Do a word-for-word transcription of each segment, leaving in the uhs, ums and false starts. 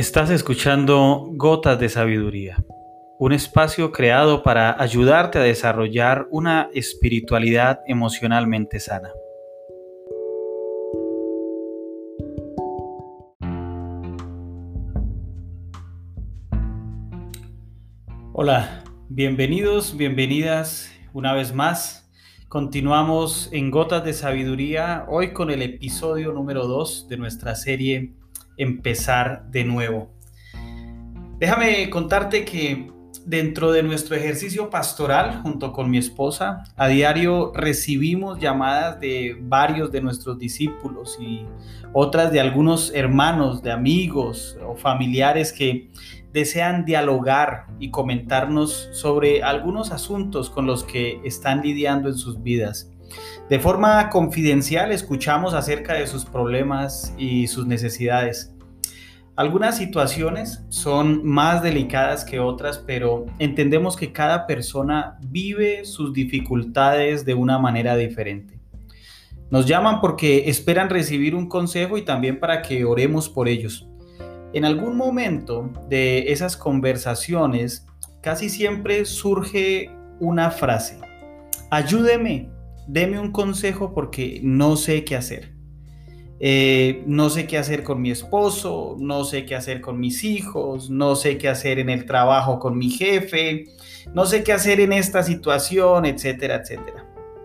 Estás escuchando Gotas de Sabiduría, un espacio creado para ayudarte a desarrollar una espiritualidad emocionalmente sana. Hola, bienvenidos, bienvenidas una vez más. Continuamos en Gotas de Sabiduría, hoy con el episodio número dos de nuestra serie Empezar de nuevo. Déjame contarte que dentro de nuestro ejercicio pastoral, junto con mi esposa, a diario recibimos llamadas de varios de nuestros discípulos y otras de algunos hermanos, de amigos o familiares que desean dialogar y comentarnos sobre algunos asuntos con los que están lidiando en sus vidas. De forma confidencial escuchamos acerca de sus problemas y sus necesidades. Algunas situaciones son más delicadas que otras, pero entendemos que cada persona vive sus dificultades de una manera diferente. Nos llaman porque esperan recibir un consejo y también para que oremos por ellos. En algún momento de esas conversaciones, casi siempre surge una frase: ayúdeme, deme un consejo porque no sé qué hacer. Eh, no sé qué hacer con mi esposo, no sé qué hacer con mis hijos, no sé qué hacer en el trabajo con mi jefe, no sé qué hacer en esta situación, etcétera, etcétera.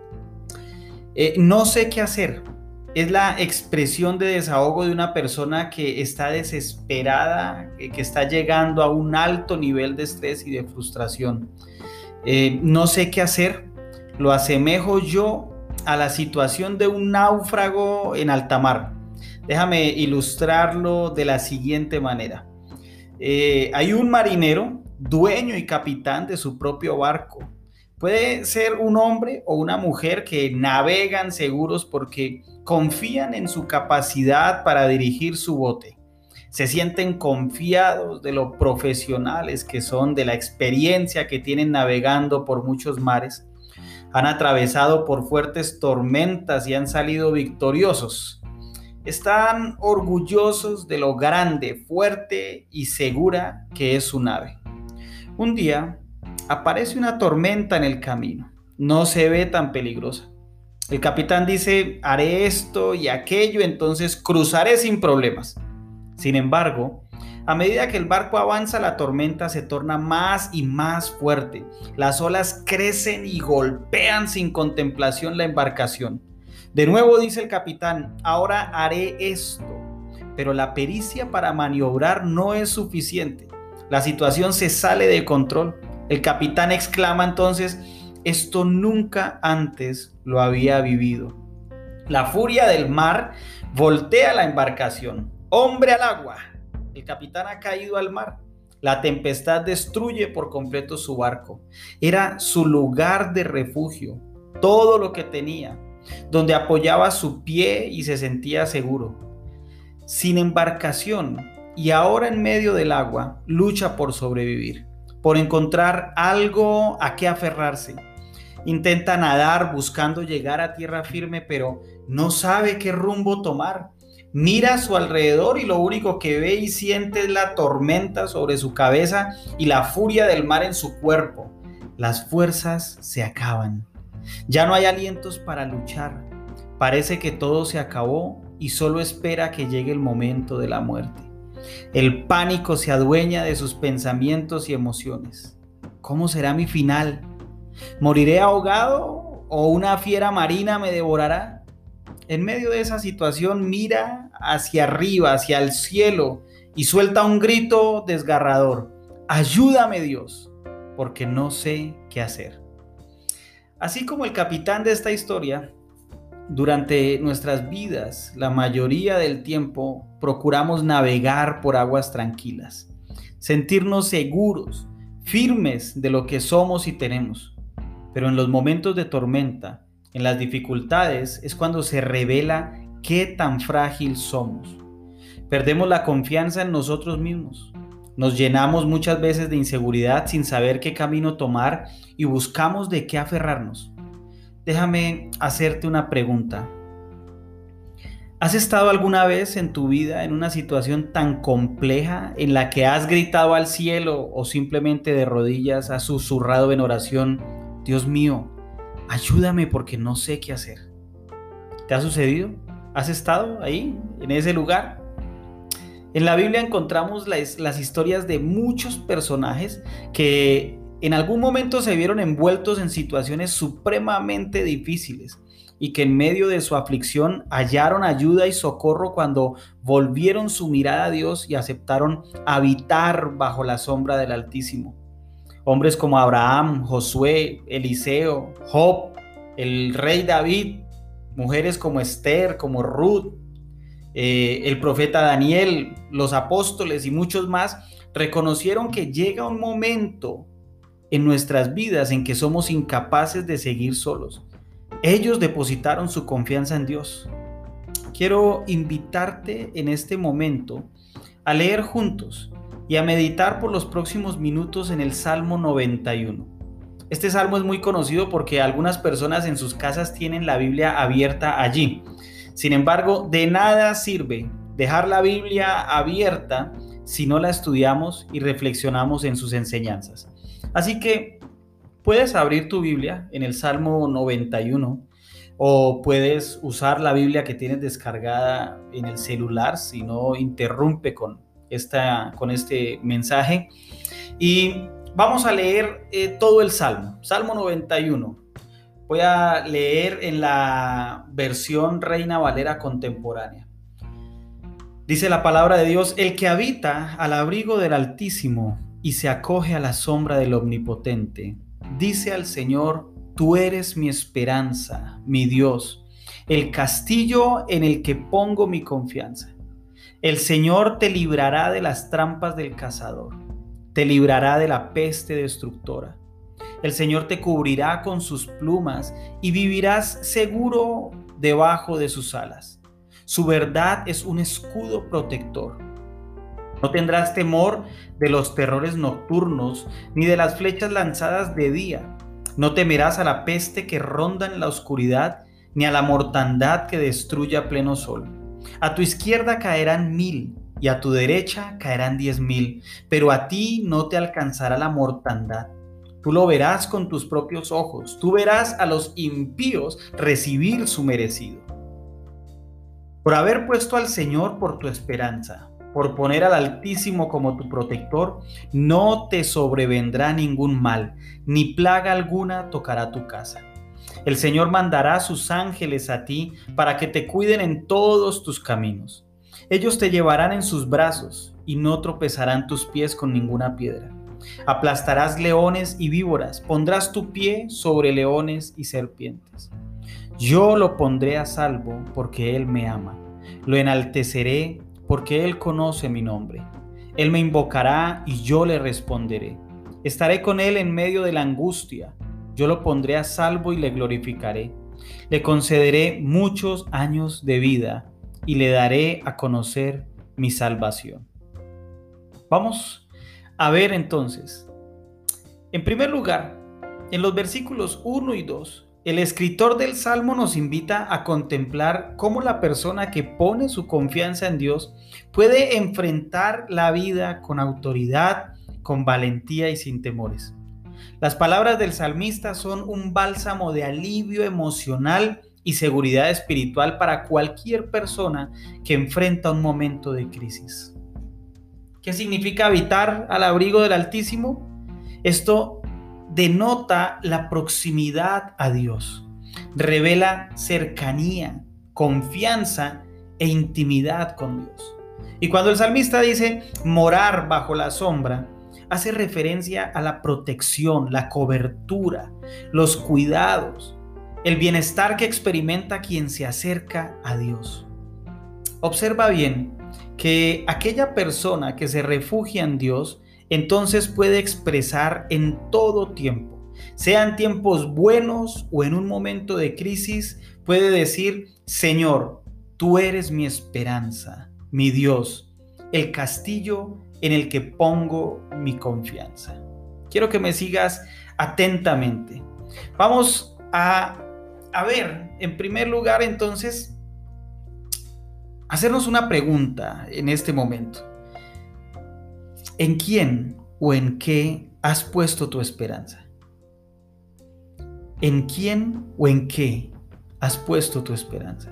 Eh, no sé qué hacer. Es la expresión de desahogo de una persona que está desesperada, que está llegando a un alto nivel de estrés y de frustración. Eh, no sé qué hacer. Lo asemejo yo a la situación de un náufrago en alta mar. Déjame ilustrarlo de la siguiente manera. Eh, hay un marinero, dueño y capitán de su propio barco. Puede ser un hombre o una mujer que navegan seguros porque confían en su capacidad para dirigir su bote. Se sienten confiados de lo profesionales que son, de la experiencia que tienen navegando por muchos mares. Han atravesado por fuertes tormentas y han salido victoriosos. Están orgullosos de lo grande, fuerte y segura que es su nave. Un día aparece una tormenta en el camino. No se ve tan peligrosa. El capitán dice: haré esto y aquello, entonces cruzaré sin problemas. Sin embargo, a medida que el barco avanza, la tormenta se torna más y más fuerte. Las olas crecen y golpean sin contemplación la embarcación. De nuevo dice el capitán: ahora haré esto. Pero la pericia para maniobrar no es suficiente. La situación se sale de control. El capitán exclama entonces: esto nunca antes lo había vivido. La furia del mar voltea la embarcación. ¡Hombre al agua! El capitán ha caído al mar. La tempestad destruye por completo su barco. Era su lugar de refugio, todo lo que tenía, donde apoyaba su pie y se sentía seguro. Sin embarcación y ahora en medio del agua, lucha por sobrevivir, por encontrar algo a qué aferrarse. Intenta nadar buscando llegar a tierra firme, pero no sabe qué rumbo tomar. Mira a su alrededor y lo único que ve y siente es la tormenta sobre su cabeza y la furia del mar en su cuerpo. Las fuerzas se acaban. Ya no hay alientos para luchar. Parece que todo se acabó y solo espera que llegue el momento de la muerte. El pánico se adueña de sus pensamientos y emociones. ¿Cómo será mi final? ¿Moriré ahogado o una fiera marina me devorará? En medio de esa situación mira hacia arriba, hacia el cielo y suelta un grito desgarrador: ayúdame, Dios, porque no sé qué hacer. Así como el capitán de esta historia, durante nuestras vidas, la mayoría del tiempo procuramos navegar por aguas tranquilas, sentirnos seguros, firmes de lo que somos y tenemos. Pero en los momentos de tormenta, en las dificultades, es cuando se revela qué tan frágil somos. Perdemos la confianza en nosotros mismos. Nos llenamos muchas veces de inseguridad sin saber qué camino tomar y buscamos de qué aferrarnos. Déjame hacerte una pregunta. ¿Has estado alguna vez en tu vida en una situación tan compleja en la que has gritado al cielo o simplemente de rodillas has susurrado en oración: Dios mío, ayúdame porque no sé qué hacer? ¿Te ha sucedido? ¿Has estado ahí, en ese lugar? En la Biblia encontramos las, las historias de muchos personajes que en algún momento se vieron envueltos en situaciones supremamente difíciles y que en medio de su aflicción hallaron ayuda y socorro cuando volvieron su mirada a Dios y aceptaron habitar bajo la sombra del Altísimo. Hombres como Abraham, Josué, Eliseo, Job, el rey David, mujeres como Esther, como Ruth, eh, el profeta Daniel, los apóstoles y muchos más, reconocieron que llega un momento en nuestras vidas en que somos incapaces de seguir solos. Ellos depositaron su confianza en Dios. Quiero invitarte en este momento a leer juntos y a meditar por los próximos minutos en el Salmo noventa y uno. Este salmo es muy conocido porque algunas personas en sus casas tienen la Biblia abierta allí. Sin embargo, de nada sirve dejar la Biblia abierta si no la estudiamos y reflexionamos en sus enseñanzas. Así que puedes abrir tu Biblia en el Salmo noventa y uno o puedes usar la Biblia que tienes descargada en el celular si no interrumpe con, esta, con este mensaje. Y vamos a leer eh, todo el Salmo, Salmo noventa y uno. Voy a leer en la versión Reina Valera contemporánea. Dice la palabra de Dios: el que habita al abrigo del Altísimo y se acoge a la sombra del Omnipotente, dice al Señor: tú eres mi esperanza, mi Dios, el castillo en el que pongo mi confianza. El Señor te librará de las trampas del cazador, te librará de la peste destructora. El Señor te cubrirá con sus plumas y vivirás seguro debajo de sus alas. Su verdad es un escudo protector. No tendrás temor de los terrores nocturnos, ni de las flechas lanzadas de día. No temerás a la peste que ronda en la oscuridad, ni a la mortandad que destruye a pleno sol. A tu izquierda caerán mil, y a tu derecha caerán diez mil, pero a ti no te alcanzará la mortandad. Tú lo verás con tus propios ojos. Tú verás a los impíos recibir su merecido. Por haber puesto al Señor por tu esperanza, por poner al Altísimo como tu protector, no te sobrevendrá ningún mal, ni plaga alguna tocará tu casa. El Señor mandará a sus ángeles a ti para que te cuiden en todos tus caminos. Ellos te llevarán en sus brazos y no tropezarán tus pies con ninguna piedra. Aplastarás leones y víboras, pondrás tu pie sobre leones y serpientes. Yo lo pondré a salvo porque Él me ama. Lo enalteceré porque Él conoce mi nombre. Él me invocará y yo le responderé. Estaré con Él en medio de la angustia. Yo lo pondré a salvo y le glorificaré. Le concederé muchos años de vida y le daré a conocer mi salvación. Vamos a ver entonces, en primer lugar, en los versículos uno y dos, el escritor del Salmo nos invita a contemplar cómo la persona que pone su confianza en Dios puede enfrentar la vida con autoridad, con valentía y sin temores. Las palabras del salmista son un bálsamo de alivio emocional y seguridad espiritual para cualquier persona que enfrenta un momento de crisis. ¿Qué significa habitar al abrigo del Altísimo? Esto denota la proximidad a Dios, revela cercanía, confianza e intimidad con Dios. Y cuando el salmista dice morar bajo la sombra, hace referencia a la protección, la cobertura, los cuidados, el bienestar que experimenta quien se acerca a Dios. Observa bien que aquella persona que se refugia en Dios, entonces puede expresar en todo tiempo, sean tiempos buenos o en un momento de crisis, puede decir: Señor, tú eres mi esperanza, mi Dios, el castillo en el que pongo mi confianza. Quiero que me sigas atentamente. Vamos a, a ver, en primer lugar, entonces, hacernos una pregunta en este momento. ¿En quién o en qué has puesto tu esperanza? ¿En quién o en qué has puesto tu esperanza?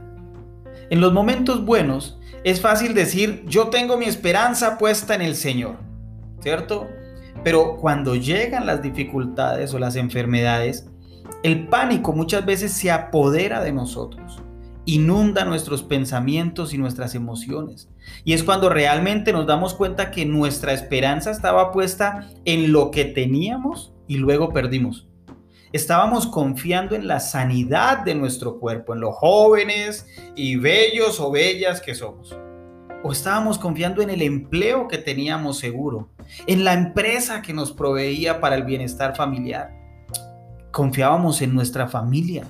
En los momentos buenos es fácil decir, yo tengo mi esperanza puesta en el Señor, ¿cierto? Pero cuando llegan las dificultades o las enfermedades, el pánico muchas veces se apodera de nosotros, inunda nuestros pensamientos y nuestras emociones. Y es cuando realmente nos damos cuenta que nuestra esperanza estaba puesta en lo que teníamos y luego perdimos. Estábamos confiando en la sanidad de nuestro cuerpo, en lo jóvenes y bellos o bellas que somos. O estábamos confiando en el empleo que teníamos seguro, en la empresa que nos proveía para el bienestar familiar. Confiábamos en nuestra familia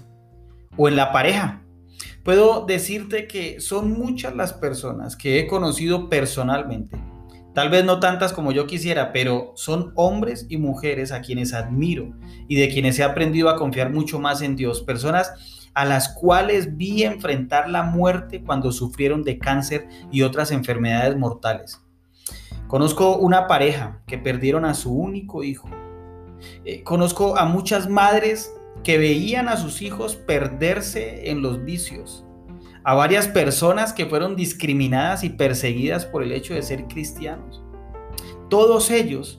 o en la pareja. Puedo decirte que son muchas las personas que he conocido personalmente. Tal vez no tantas como yo quisiera, pero son hombres y mujeres a quienes admiro y de quienes he aprendido a confiar mucho más en Dios. Personas a las cuales vi enfrentar la muerte cuando sufrieron de cáncer y otras enfermedades mortales. Conozco una pareja que perdieron a su único hijo. Eh, conozco a muchas madres que veían a sus hijos perderse en los vicios. A varias personas que fueron discriminadas y perseguidas por el hecho de ser cristianos. Todos ellos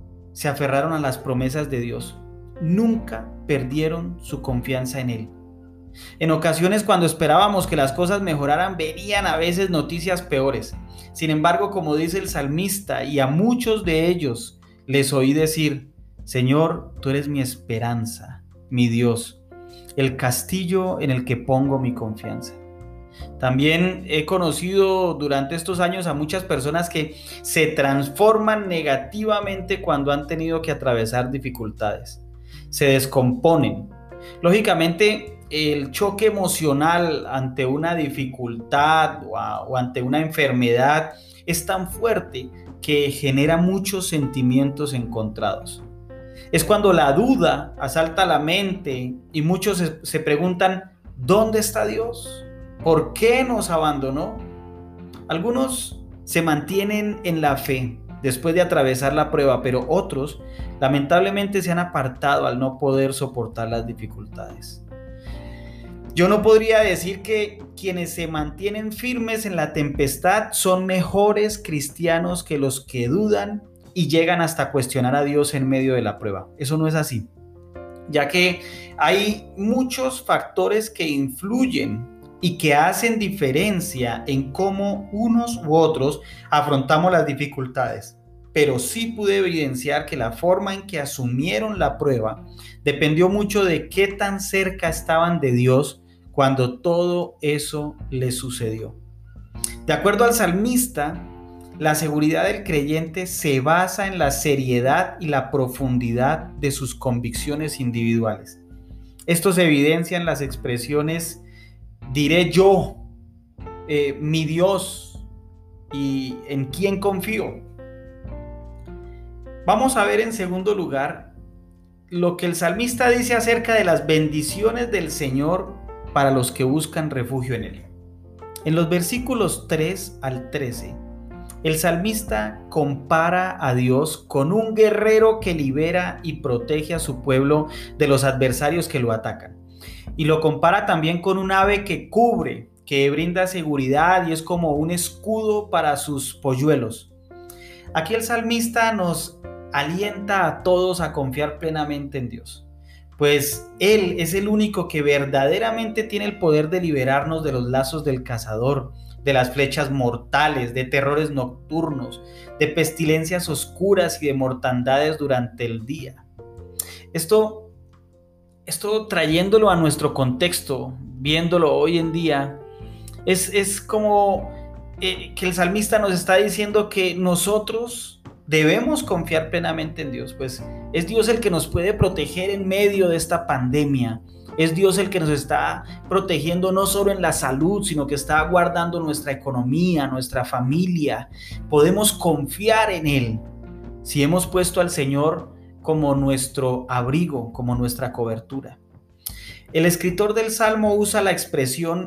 se aferraron a las promesas de Dios. Nunca perdieron su confianza en Él. En ocasiones, cuando esperábamos que las cosas mejoraran, venían a veces noticias peores. Sin embargo, como dice el salmista, y a muchos de ellos les oí decir, Señor, tú eres mi esperanza, mi Dios, el castillo en el que pongo mi confianza. También he conocido durante estos años a muchas personas que se transforman negativamente cuando han tenido que atravesar dificultades. Se descomponen. Lógicamente, el choque emocional ante una dificultad o, a, o ante una enfermedad es tan fuerte que genera muchos sentimientos encontrados. Es cuando la duda asalta la mente y muchos se, se preguntan, ¿dónde está Dios? ¿Por qué nos abandonó? Algunos se mantienen en la fe después de atravesar la prueba, pero otros lamentablemente se han apartado al no poder soportar las dificultades. Yo no podría decir que quienes se mantienen firmes en la tempestad son mejores cristianos que los que dudan y llegan hasta cuestionar a Dios en medio de la prueba. Eso no es así, ya que hay muchos factores que influyen y que hacen diferencia en cómo unos u otros afrontamos las dificultades. Pero sí pude evidenciar que la forma en que asumieron la prueba dependió mucho de qué tan cerca estaban de Dios cuando todo eso les sucedió. De acuerdo al salmista, la seguridad del creyente se basa en la seriedad y la profundidad de sus convicciones individuales. Esto se evidencia en las expresiones diré yo, eh, mi Dios y en quién confío. Vamos a ver en segundo lugar lo que el salmista dice acerca de las bendiciones del Señor para los que buscan refugio en Él. En los versículos tres al trece, el salmista compara a Dios con un guerrero que libera y protege a su pueblo de los adversarios que lo atacan. Y lo compara también con un ave que cubre, que brinda seguridad y es como un escudo para sus polluelos. Aquí el salmista nos alienta a todos a confiar plenamente en Dios, pues Él es el único que verdaderamente tiene el poder de liberarnos de los lazos del cazador, de las flechas mortales, de terrores nocturnos, de pestilencias oscuras y de mortandades durante el día. Esto Esto trayéndolo a nuestro contexto, viéndolo hoy en día, es, es como eh, que el salmista nos está diciendo que nosotros debemos confiar plenamente en Dios, pues es Dios el que nos puede proteger en medio de esta pandemia. Es Dios el que nos está protegiendo no solo en la salud, sino que está guardando nuestra economía, nuestra familia. Podemos confiar en Él si hemos puesto al Señor como nuestro abrigo, como nuestra cobertura. El escritor del Salmo usa la expresión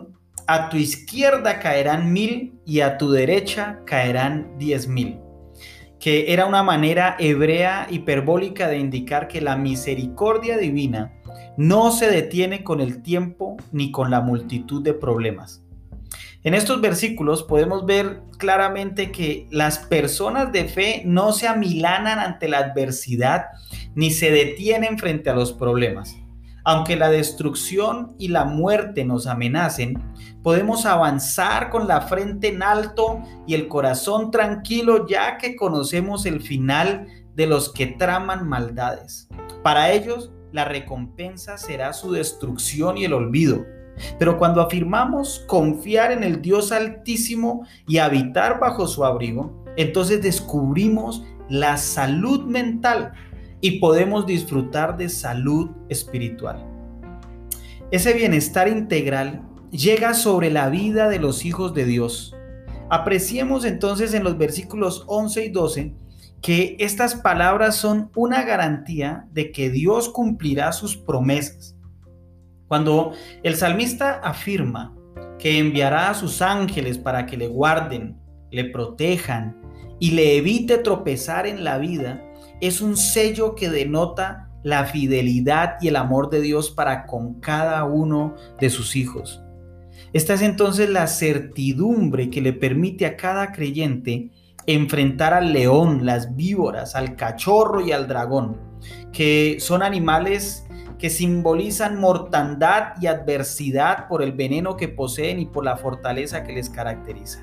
a tu izquierda caerán mil y a tu derecha caerán diez mil, que era una manera hebrea hiperbólica de indicar que la misericordia divina no se detiene con el tiempo ni con la multitud de problemas. En estos versículos podemos ver claramente que las personas de fe no se amilanan ante la adversidad ni se detienen frente a los problemas. Aunque la destrucción y la muerte nos amenacen, podemos avanzar con la frente en alto y el corazón tranquilo, ya que conocemos el final de los que traman maldades. Para ellos, la recompensa será su destrucción y el olvido. Pero cuando afirmamos confiar en el Dios Altísimo y habitar bajo su abrigo, entonces descubrimos la salud mental y podemos disfrutar de salud espiritual. Ese bienestar integral llega sobre la vida de los hijos de Dios. Apreciemos entonces en los versículos once y doce que estas palabras son una garantía de que Dios cumplirá sus promesas. Cuando el salmista afirma que enviará a sus ángeles para que le guarden, le protejan y le evite tropezar en la vida, es un sello que denota la fidelidad y el amor de Dios para con cada uno de sus hijos. Esta es entonces la certidumbre que le permite a cada creyente enfrentar al león, las víboras, al cachorro y al dragón, que son animales que simbolizan mortandad y adversidad por el veneno que poseen y por la fortaleza que les caracteriza.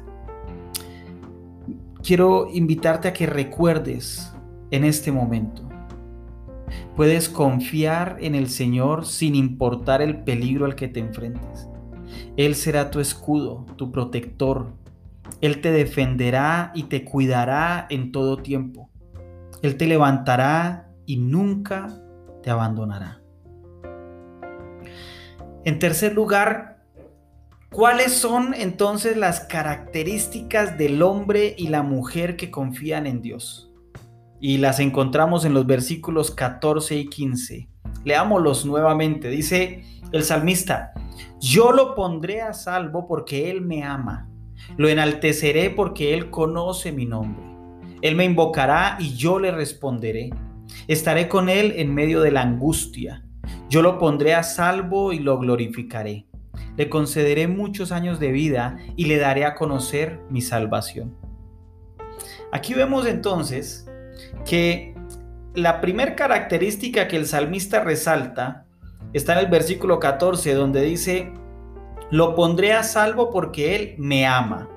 Quiero invitarte a que recuerdes en este momento: puedes confiar en el Señor sin importar el peligro al que te enfrentes. Él será tu escudo, tu protector. Él te defenderá y te cuidará en todo tiempo. Él te levantará y nunca te abandonará. En tercer lugar, ¿cuáles son entonces las características del hombre y la mujer que confían en Dios? Y las encontramos en los versículos catorce y quince. Leámoslos nuevamente. Dice el salmista: yo lo pondré a salvo porque Él me ama. Lo enalteceré porque Él conoce mi nombre. Él me invocará y yo le responderé. Estaré con Él en medio de la angustia. Yo lo pondré a salvo y lo glorificaré. Le concederé muchos años de vida y le daré a conocer mi salvación. Aquí vemos entonces que la primera característica que el salmista resalta está en el versículo catorce, donde dice: lo pondré a salvo porque Él me ama.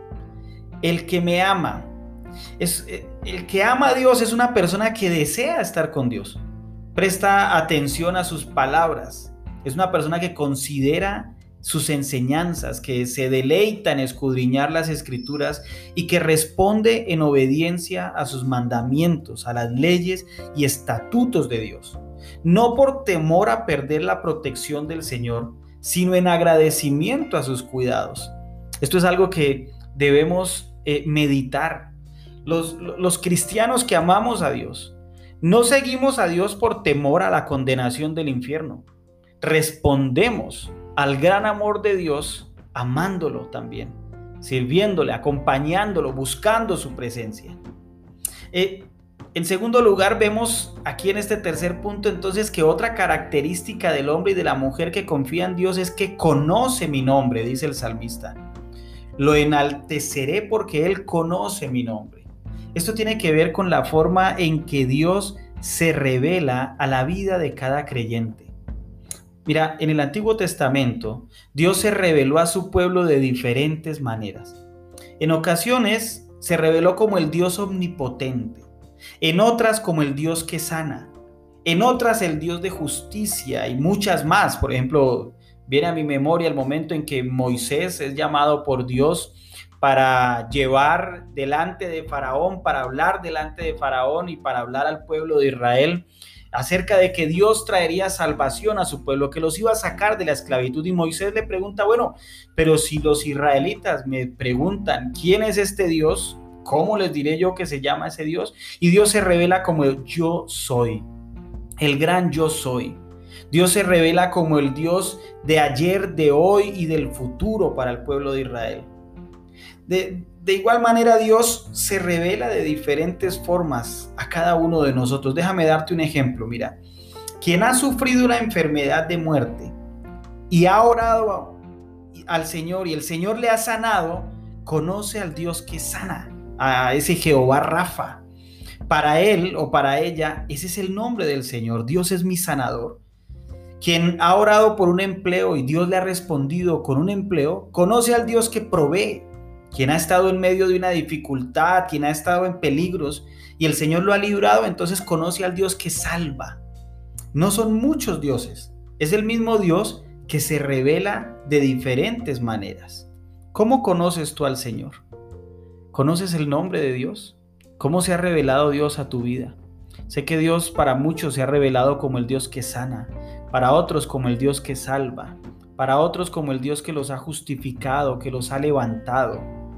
El que me ama, es, el que ama a Dios es una persona que desea estar con Dios. Presta atención a sus palabras. Es una persona que considera sus enseñanzas, que se deleita en escudriñar las escrituras y que responde en obediencia a sus mandamientos, a las leyes y estatutos de Dios. No por temor a perder la protección del Señor, sino en agradecimiento a sus cuidados. Esto es algo que debemos eh, meditar. Los, los cristianos que amamos a Dios, no seguimos a Dios por temor a la condenación del infierno. Respondemos al gran amor de Dios amándolo también, sirviéndole, acompañándolo, buscando su presencia. Eh, en segundo lugar, vemos aquí en este tercer punto entonces que otra característica del hombre y de la mujer que confía en Dios es que conoce mi nombre, dice el salmista. Lo enalteceré porque Él conoce mi nombre. Esto tiene que ver con la forma en que Dios se revela a la vida de cada creyente. Mira, en el Antiguo Testamento, Dios se reveló a su pueblo de diferentes maneras. En ocasiones se reveló como el Dios omnipotente, en otras como el Dios que sana, en otras el Dios de justicia y muchas más. Por ejemplo, viene a mi memoria el momento en que Moisés es llamado por Dios para llevar delante de Faraón, para hablar delante de Faraón y para hablar al pueblo de Israel acerca de que Dios traería salvación a su pueblo, que los iba a sacar de la esclavitud. Y Moisés le pregunta: bueno, pero si los israelitas me preguntan ¿quién es este Dios? ¿Cómo les diré yo que se llama ese Dios? Y Dios se revela como yo soy, el gran yo soy. Dios se revela como el Dios de ayer, de hoy y del futuro para el pueblo de Israel. De, de igual manera, Dios se revela de diferentes formas a cada uno de nosotros. Déjame darte un ejemplo. Mira, quien ha sufrido una enfermedad de muerte y ha orado al Señor y el Señor le ha sanado, conoce al Dios que sana, a ese Jehová Rafa. Para él o para ella, ese es el nombre del Señor. Dios es mi sanador. Quien ha orado por un empleo y Dios le ha respondido con un empleo, conoce al Dios que provee. Quien ha estado en medio de una dificultad, quien ha estado en peligros y el Señor lo ha librado, entonces conoce al Dios que salva. No son muchos dioses, es el mismo Dios que se revela de diferentes maneras. ¿Cómo conoces tú al Señor? ¿Conoces el nombre de Dios? ¿Cómo se ha revelado Dios a tu vida? Sé que Dios para muchos se ha revelado como el Dios que sana, para otros como el Dios que salva, para otros como el Dios que los ha justificado, que los ha levantado.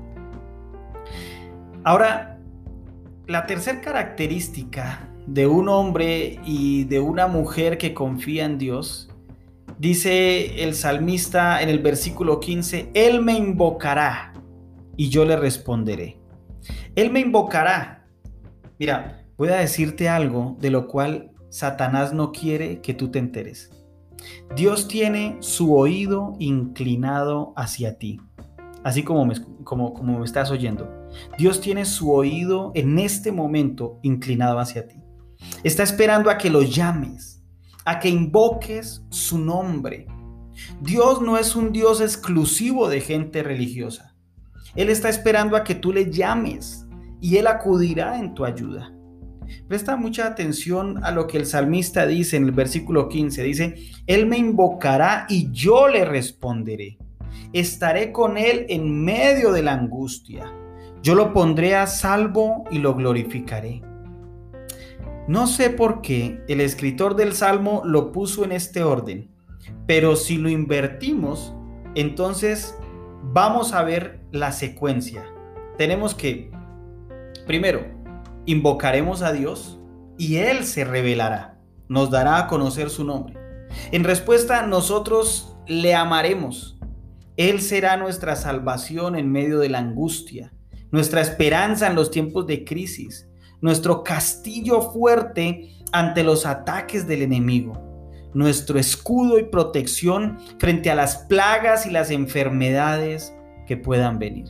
Ahora, la tercera característica de un hombre y de una mujer que confía en Dios, dice el salmista en el versículo quince, Él me invocará y yo le responderé. Él me invocará. Mira, voy a decirte algo de lo cual Satanás no quiere que tú te enteres. Dios tiene su oído inclinado hacia ti, así como me, como, como me estás oyendo. Dios tiene su oído en este momento inclinado hacia ti. Está esperando a que lo llames, a que invoques su nombre. Dios no es un Dios exclusivo de gente religiosa. Él está esperando a que tú le llames y Él acudirá en tu ayuda. Presta mucha atención a lo que el salmista dice en el versículo quince. Dice, Él me invocará y yo le responderé. Estaré con Él en medio de la angustia. Yo lo pondré a salvo y lo glorificaré. No sé por qué el escritor del Salmo lo puso en este orden, pero si lo invertimos, entonces vamos a ver la secuencia. Tenemos que, primero, invocaremos a Dios y Él se revelará, nos dará a conocer su nombre. En respuesta, nosotros le amaremos. Él será nuestra salvación en medio de la angustia, nuestra esperanza en los tiempos de crisis, nuestro castillo fuerte ante los ataques del enemigo, nuestro escudo y protección frente a las plagas y las enfermedades que puedan venir.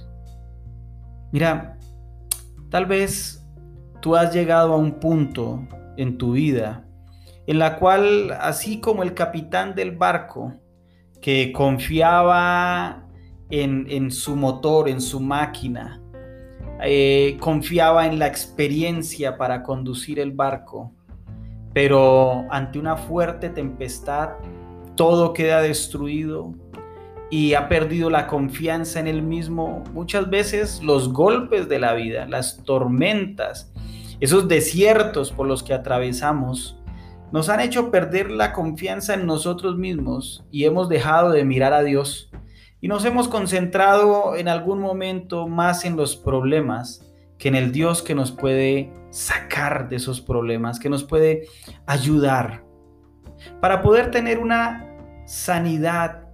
Mira, tal vez tú has llegado a un punto en tu vida en la cual, así como el capitán del barco que confiaba en, en su motor, en su máquina, eh, confiaba en la experiencia para conducir el barco, pero ante una fuerte tempestad todo queda destruido y ha perdido la confianza en él mismo. Muchas veces los golpes de la vida, las tormentas, esos desiertos por los que atravesamos, nos han hecho perder la confianza en nosotros mismos y hemos dejado de mirar a Dios y nos hemos concentrado en algún momento más en los problemas que en el Dios que nos puede sacar de esos problemas, que nos puede ayudar. Para poder tener una sanidad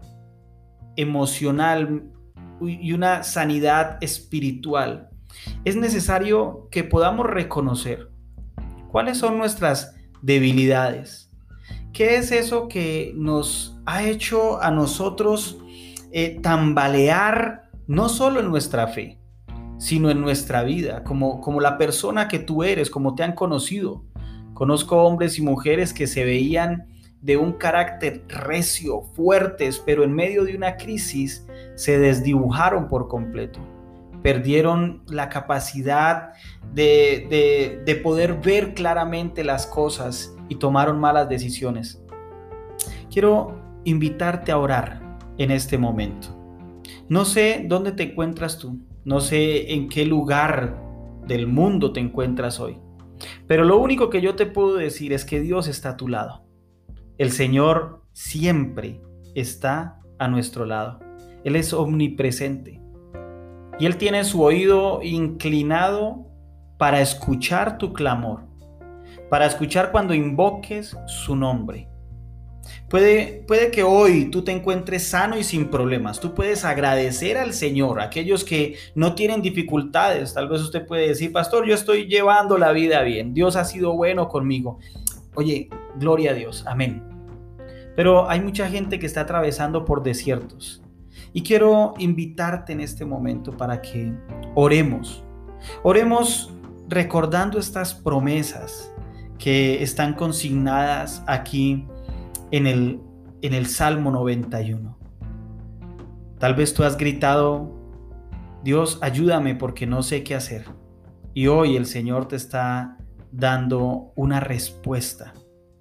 emocional y una sanidad espiritual, es necesario que podamos reconocer cuáles son nuestras debilidades. ¿Qué es eso que nos ha hecho a nosotros eh, tambalear no solo en nuestra fe, sino en nuestra vida, como, como la persona que tú eres, como te han conocido? Conozco hombres y mujeres que se veían de un carácter recio, fuertes, pero en medio de una crisis se desdibujaron por completo. Perdieron la capacidad de, de, de poder ver claramente las cosas y tomaron malas decisiones. Quiero invitarte a orar en este momento. No sé dónde te encuentras tú, no sé en qué lugar del mundo te encuentras hoy, pero lo único que yo te puedo decir es que Dios está a tu lado. El Señor siempre está a nuestro lado. Él es omnipresente. Y Él tiene su oído inclinado para escuchar tu clamor, para escuchar cuando invoques su nombre. Puede, puede que hoy tú te encuentres sano y sin problemas. Tú puedes agradecer al Señor. Aquellos que no tienen dificultades, tal vez usted puede decir: pastor, yo estoy llevando la vida bien. Dios ha sido bueno conmigo. Oye, gloria a Dios. Amén. Pero hay mucha gente que está atravesando por desiertos. Y quiero invitarte en este momento para que oremos. Oremos recordando estas promesas que están consignadas aquí en el, en el Salmo noventa y uno. Tal vez tú has gritado: Dios, ayúdame porque no sé qué hacer. Y hoy el Señor te está dando una respuesta.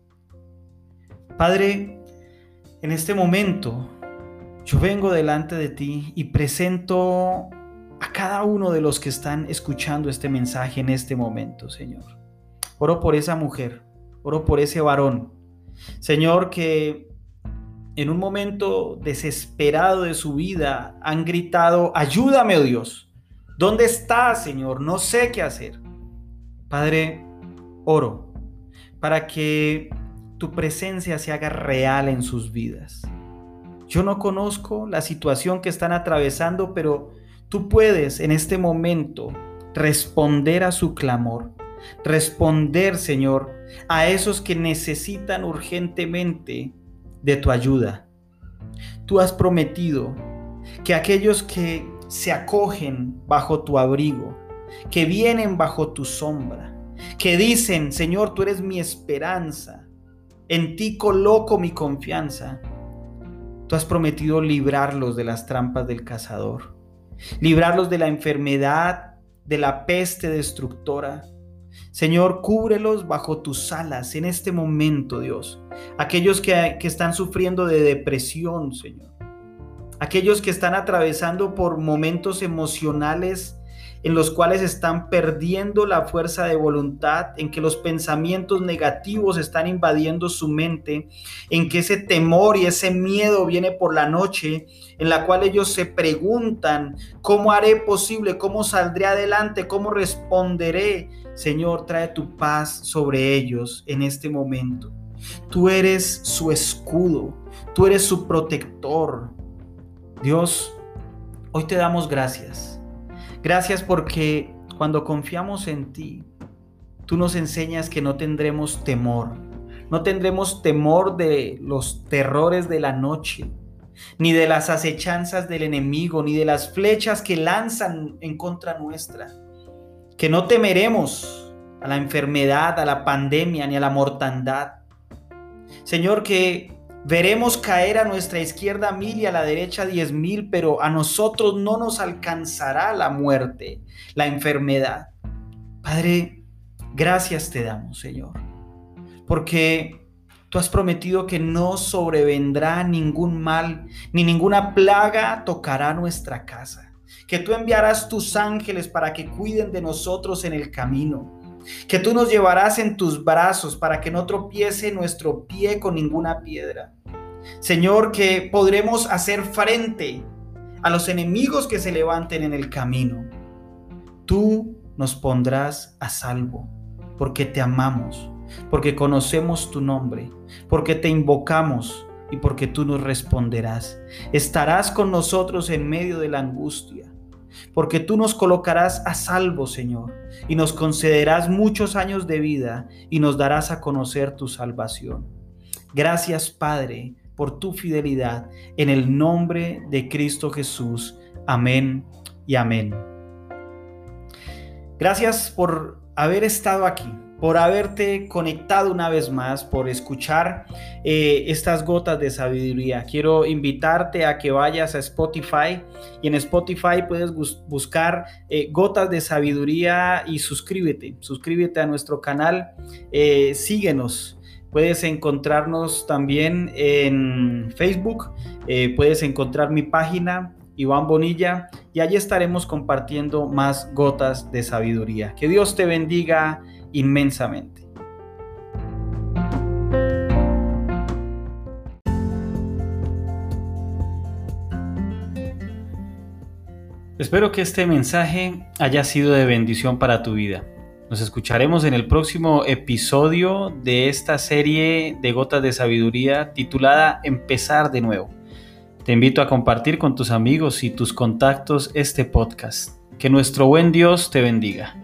Padre, en este momento yo vengo delante de ti y presento a cada uno de los que están escuchando este mensaje en este momento, Señor. Oro por esa mujer, oro por ese varón, Señor, que en un momento desesperado de su vida han gritado: ayúdame, oh Dios. ¿Dónde estás, Señor? No sé qué hacer. Padre, oro para que tu presencia se haga real en sus vidas. Yo no conozco la situación que están atravesando, pero tú puedes en este momento responder a su clamor. Responder, Señor, a esos que necesitan urgentemente de tu ayuda. Tú has prometido que aquellos que se acogen bajo tu abrigo, que vienen bajo tu sombra, que dicen: Señor, tú eres mi esperanza, en ti coloco mi confianza. Tú has prometido librarlos de las trampas del cazador, librarlos de la enfermedad, de la peste destructora. Señor, cúbrelos bajo tus alas en este momento, Dios. Aquellos que, que están sufriendo de depresión, Señor. Aquellos que están atravesando por momentos emocionales en los cuales están perdiendo la fuerza de voluntad, en que los pensamientos negativos están invadiendo su mente, en que ese temor y ese miedo viene por la noche, en la cual ellos se preguntan: ¿cómo haré posible? ¿Cómo saldré adelante? ¿Cómo responderé? Señor, trae tu paz sobre ellos en este momento. Tú eres su escudo, tú eres su protector. Dios, hoy te damos gracias. Gracias porque cuando confiamos en ti, tú nos enseñas que no tendremos temor. No tendremos temor de los terrores de la noche, ni de las acechanzas del enemigo, ni de las flechas que lanzan en contra nuestra. Que no temeremos a la enfermedad, a la pandemia, ni a la mortandad. Señor, que veremos caer a nuestra izquierda mil y a la derecha diez mil, pero a nosotros no nos alcanzará la muerte, la enfermedad. Padre, gracias te damos, Señor, porque tú has prometido que no sobrevendrá ningún mal, ni ninguna plaga tocará nuestra casa. Que tú enviarás tus ángeles para que cuiden de nosotros en el camino. Que tú nos llevarás en tus brazos para que no tropiece nuestro pie con ninguna piedra. Señor, que podremos hacer frente a los enemigos que se levanten en el camino. Tú nos pondrás a salvo porque te amamos, porque conocemos tu nombre, porque te invocamos y porque tú nos responderás. Estarás con nosotros en medio de la angustia, porque tú nos colocarás a salvo, Señor, y nos concederás muchos años de vida y nos darás a conocer tu salvación. Gracias, Padre, por tu fidelidad, en el nombre de Cristo Jesús. Amén y amén. Gracias por haber estado aquí, por haberte conectado una vez más, por escuchar eh, estas gotas de sabiduría. Quiero invitarte a que vayas a Spotify y en Spotify puedes bus- buscar eh, gotas de sabiduría y suscríbete, suscríbete a nuestro canal, eh, síguenos. Puedes encontrarnos también en Facebook, eh, puedes encontrar mi página, Iván Bonilla, y allí estaremos compartiendo más gotas de sabiduría. Que Dios te bendiga inmensamente. Espero que este mensaje haya sido de bendición para tu vida. Nos escucharemos en el próximo episodio de esta serie de Gotas de Sabiduría titulada Empezar de nuevo. Te invito a compartir con tus amigos y tus contactos este podcast. Que nuestro buen Dios te bendiga.